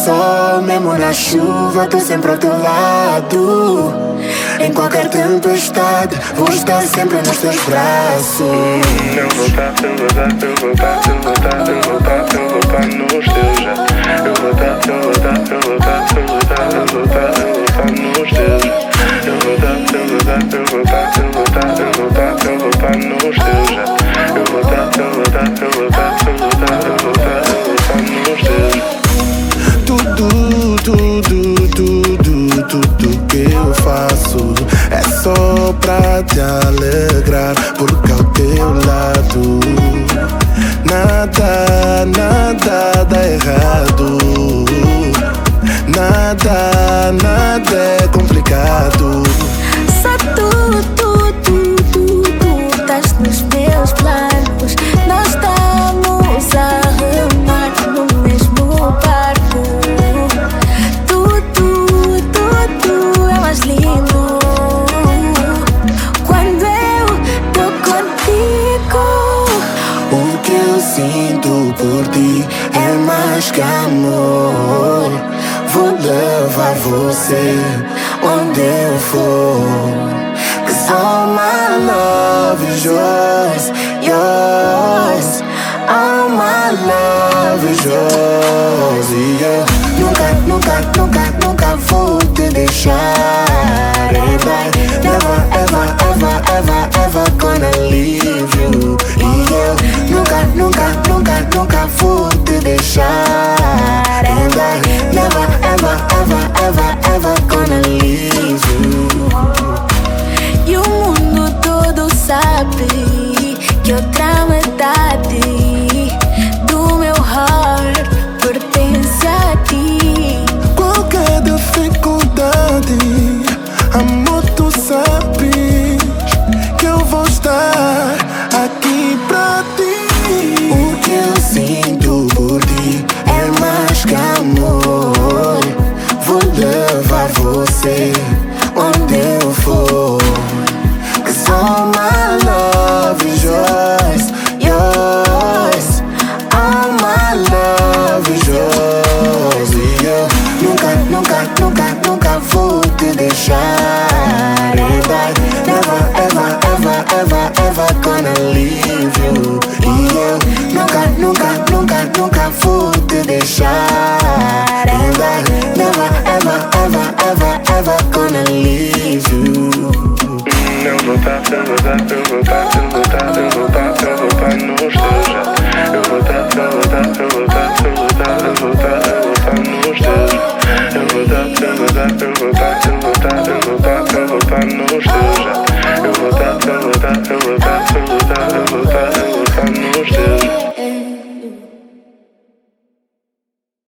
sol, mesmo na chuva, tô sempre ao teu lado. Em qualquer tempestade, vou estar sempre nos teus braços. Eu vou estar nos teus já. Eu vou estar nos teus já. Eu vou estar nos teus já. Eu vou estar nos teus já. Tudo que eu faço é só pra te alegrar, porque ao teu lado nada dá errado. Nada é complicado. Só tu estás nos meus planos. Nós estamos a remar no mesmo barco. Tudo é mais lindo quando eu tô contigo. O que eu sinto por ti é mais que amor. Vou levar você onde eu for, 'cause all my love is yours. All my love is yours. E eu nunca vou te deixar. Never, ever gonna leave you. E eu nunca vou te deixar. Never, ever gonna leave you. E o mundo todo sabe que outra metade do meu heart pertence a ti. Qualquer dificuldade, amor, tu sabes que eu vou estar aqui pra ti. O que eu sinto por ti é mais que amor. Vou levar você onde eu for, 'cause all my love is yours. All my love is yours. E eu nunca vou te deixar. Never, ever gonna leave you. E eu nunca vou te deixar. Never, ever gonna leave you. Eu vou estar nos teus já. Eu vou estar nos teus já. Eu vou estar nos teus já.